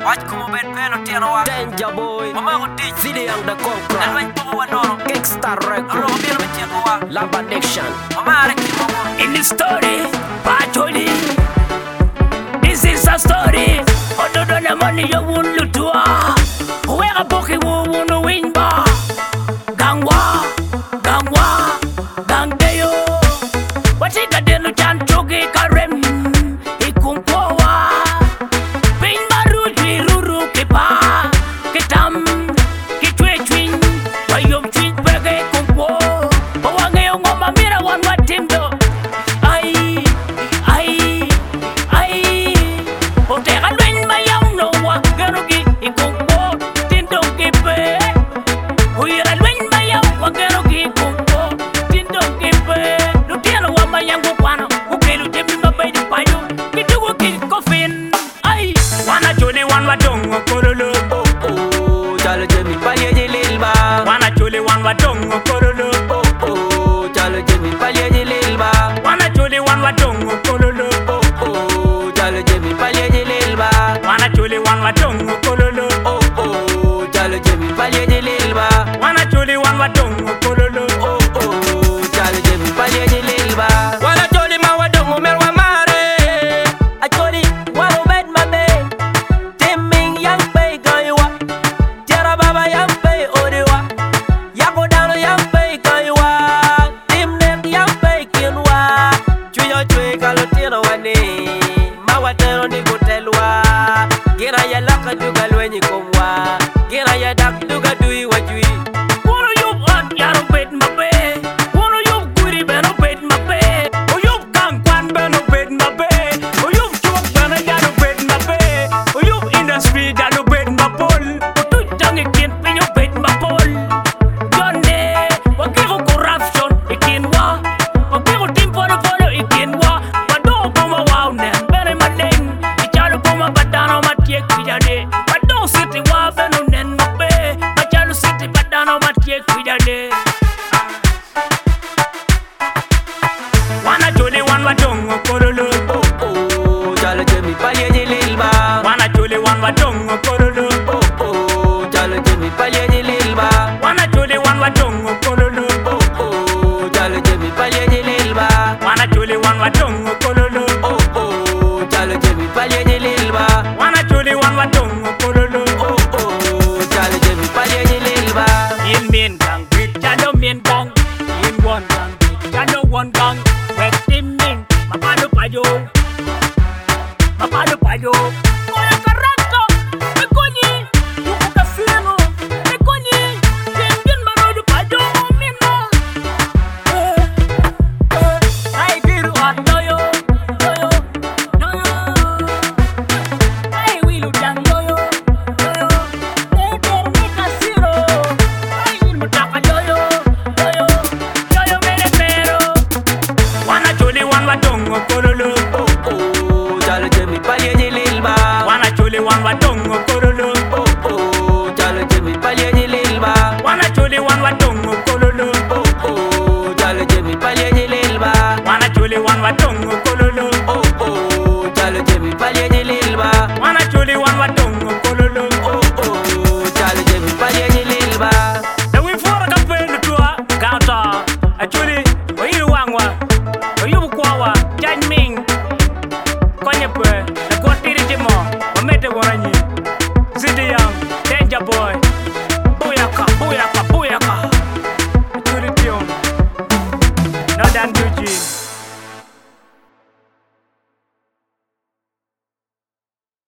Watch como bet pelo tierra wa Danger boy Mama ko teach City and the Conqueror Alwaj pomo wa nono Gangsta Record Aro biel me tieko wa Lab Addiction Mama areki momo In the story, Pacholi. This is a story. Other than the money you won't look to. Where a pocket won't win bar. Gangwa, gangdeyo. What it got in the chan choke karem. Ikumpoa. Pain maru ruru kepa. Ketam, kitwe twin. Wayom twin pege kumpo. Bawange yung mamira wan watimdo. Wadongo kololo oh oh chalo jemi palye jililba Wana chuli wan wadongo kololo oh oh chalo jemi palye jililba Wana chuli wan wadongo kololo oh oh chalo jemi palye jililba Wana chuli wan wadongo kololo oh oh chalo jemi palye jililba Wana chuli ma wadongo merwa mare Acholi walo bed mame Timming yang pay gaywa Tiara baba yang pay odiwa Yako dano yang pay kaywa Tim net yang pay kinwa Chuyo chwe kalo tino wane Mawatero ni kutelwa Gira ya laka duga lwenyi kumwa Gira ya dak duga dui wajui Wono yub on yaro bed mabe Wono yub guri beno bed mabe O yub kangkwan beno bed mabe O yub chuk beno yaro bed mabe O yub industry dano bed mapol O tu jangi kin pinyo bed mapol Wana chuli wan wadongo kololo oh oh chalo jemi palye jililba Wana chuli wan wadongo kololo oh oh chalo jemi palye jililba Wana chuli wan wadongo kololo oh oh chalo jemi palye jililba Wana chuli wan wadongo kololo oh oh chalo jemi palye jililba Wana chuli wan wadongo kololo oh oh chalo jemi palye jililba In main gang, big chalo main gang In one gang, big chalo one gang Wek timming, mapado payo Mapado payo Oya karaka, mekonyi Yuko kasino, mekonyi Tengin marodo payo, mina Ay diru at doyo, doyo, doyo Ay wilu dang doyo, doyo Eder mi kasiro Ay ilmu taka doyo, doyo Doyo mene pero Wana chuli wan wadongo kololo oh oh chalo jemi palye jililba Wana chuli wan wadongo kololo oh oh chalo jemi palye jililba Wana chuli wan wadongo kololo oh oh chalo jemi palye jililba Wana chuli wan wadongo kololo oh oh chalo jemi palye jililba Wana chuli wan wadongo kololo oh oh chalo jemi palye jililba Da wi fora ka pelu tua Gauta Achuli Oyiru wangwa Oyubu kwawa Janming Konye pwe Na kwa tiri jimo Wamete waranyi City Young Danger Boy